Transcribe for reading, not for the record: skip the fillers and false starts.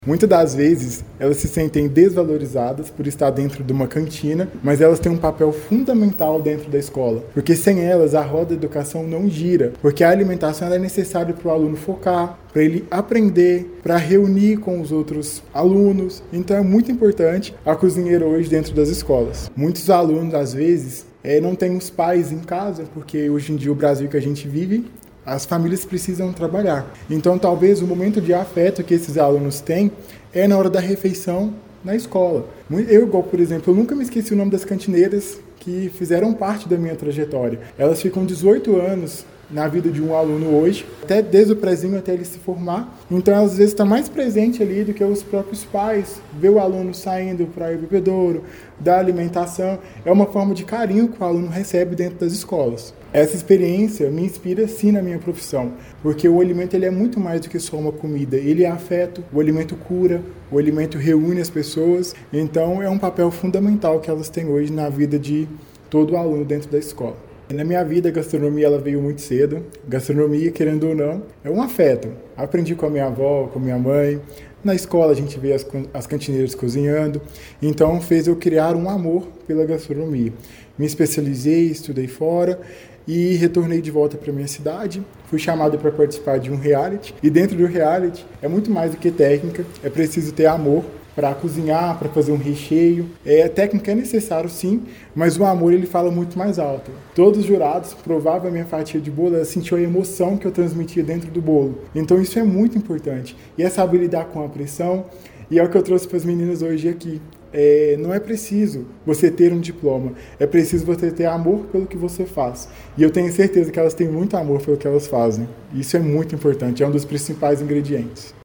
Muitas das vezes, elas se sentem desvalorizadas por estar dentro de uma cantina, mas elas têm um papel fundamental dentro da escola, porque sem elas a roda da educação não gira, porque a alimentação ela é necessária para o aluno focar, para ele aprender, para reunir com os outros alunos. Então é muito importante a cozinheira hoje dentro das escolas. Muitos alunos, às vezes, não têm os pais em casa, porque hoje em dia o Brasil que a gente vive, as famílias precisam trabalhar. Então, talvez o momento de afeto que esses alunos têm é na hora da refeição na escola. Eu, por exemplo, eu nunca me esqueci o nome das cantineiras que fizeram parte da minha trajetória. Elas ficam 18 anos na vida de um aluno hoje, até desde o prezinho até ele se formar. Então, às vezes, está mais presente ali do que os próprios pais. Ver o aluno saindo para ir ao bebedouro, dar alimentação, é uma forma de carinho que o aluno recebe dentro das escolas. Essa experiência me inspira sim na minha profissão, porque o alimento ele é muito mais do que só uma comida, ele é afeto, o alimento cura, o alimento reúne as pessoas, então é um papel fundamental que elas têm hoje na vida de todo aluno dentro da escola. Na minha vida, a gastronomia ela veio muito cedo. Gastronomia, querendo ou não, é um afeto. Aprendi com a minha avó, com a minha mãe. Na escola a gente vê as cantineiras cozinhando. Então fez eu criar um amor pela gastronomia. Me especializei, estudei fora e retornei de volta para minha cidade. Fui chamado para participar de um reality. E dentro do reality é muito mais do que técnica. É preciso ter amor para cozinhar, para fazer um recheio. A técnica é necessário sim, mas o amor ele fala muito mais alto. Todos os jurados provavam a minha fatia de bolo, sentiu a emoção que eu transmitia dentro do bolo. Então isso é muito importante. E é saber lidar com a pressão, e é o que eu trouxe para as meninas hoje aqui. Não é preciso você ter um diploma, é preciso você ter amor pelo que você faz. E eu tenho certeza que elas têm muito amor pelo que elas fazem. Isso é muito importante, é um dos principais ingredientes.